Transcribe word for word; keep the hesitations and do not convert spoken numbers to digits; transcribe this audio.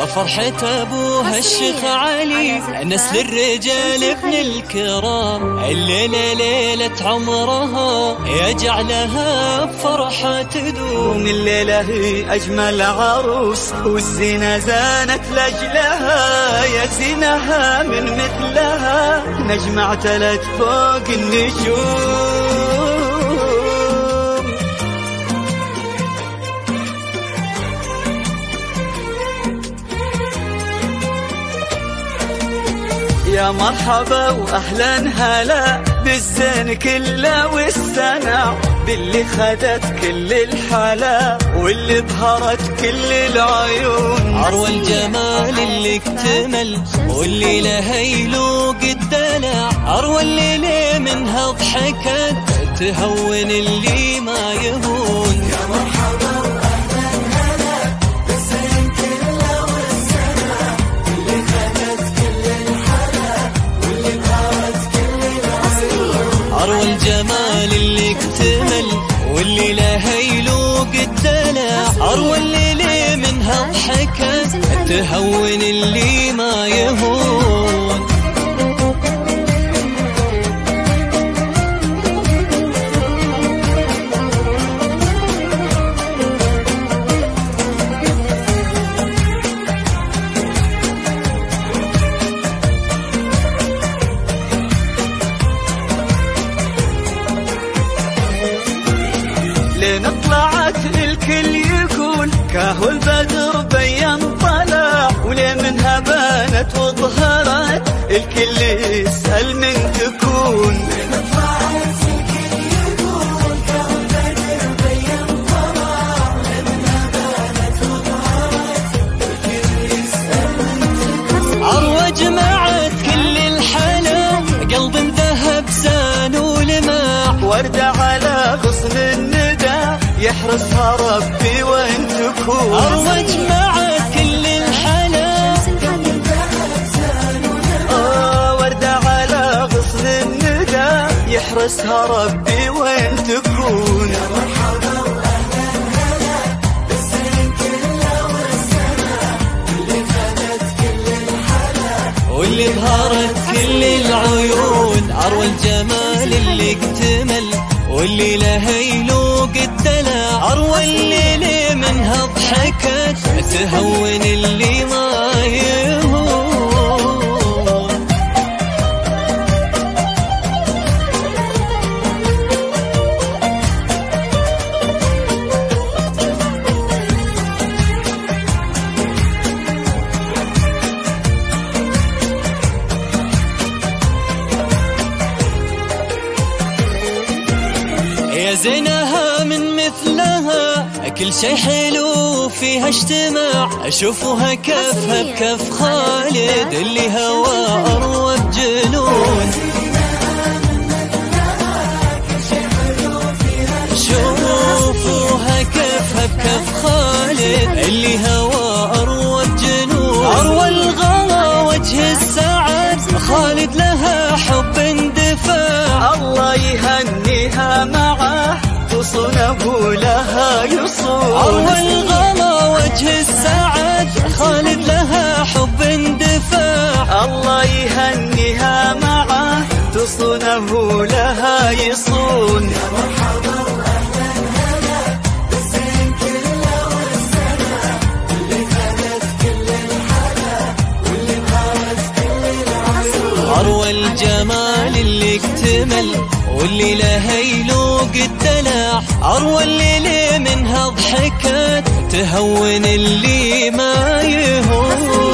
فرحة أبوها الشيخ علي نسل الرجال ابن الكرام. الليلة ليلة عمرها يجعلها بفرحة تدوم. الليلة هي أجمل عروس والزينة زانت لأجلها. يا زينها من مثلها نجمة اعتلت فوق النجوم. يا مرحبا واهلا هلا بالزين كله والسنة، باللي خدت كل الحلا واللي بهرت كل العيون. عروة الجمال اللي اكتمل واللي لها يلوق الدلع. عروة اللي منها ضحكت تهون اللي ما يهون. يا مرحبا واهلا هلا بالزين كله والسنة، باللي خدت كل الحلا واللي بهرت كل العيون. عروة الجمال اللي اكتمل واللي لها يلوق الدلع. عروة اللي منها ضحكت تهون اللي ما يهون. لين طلعت الكل يقول كاهو البدر بين طلع. ولين منها بانت وظهرت الكل يسأل من تكون. لين طلعت الكل يقول كاهو البدر بين طلع. ولين منها بانت وظهرت الكل يسأل من تكون. عروة جمعت كل الحلا قلب ذهب زان ولمع. وردة على غصن الندى يحرسها ربي وين تكون. عروة جمعت كل الحلا آه وردة على غصن الندى يحرسها ربي وين تكون. يا مرحبا واهلا هلا بالزين كله والسنة، اللي خدت كل الحلا واللي بهرت كل العيون. عروة الجمال اللي اكتمل واللي لها يلوق الدلع. عروة اللي منها ضحكت تهون اللي ما يهون. يا زينها من مثلها كل شي حلو فيها اجتماع. اشوفها كفها بكف خالد اللي هوى اروى بجنون. شوفوها كفها بكف خالد اللي هوى اروى بجنون. عروة الغلا وجه السعد خالد لها حب اندفاع. الله يهنيها معه تصونه لها يصون. عروة الغلا وجه السعد خالد لها حب اندفاع. الله يهنيها معه تصونه لها يصون. يا مرحبا واهلا هلا بالزين كله والسنة، اللي خدت كل الحلا واللي بهرت كل العيون. عروة الجمال اللي اكتمل واللي لها يلوق الدلع. عروة اللي منها ضحكت تهون اللي ما يهون.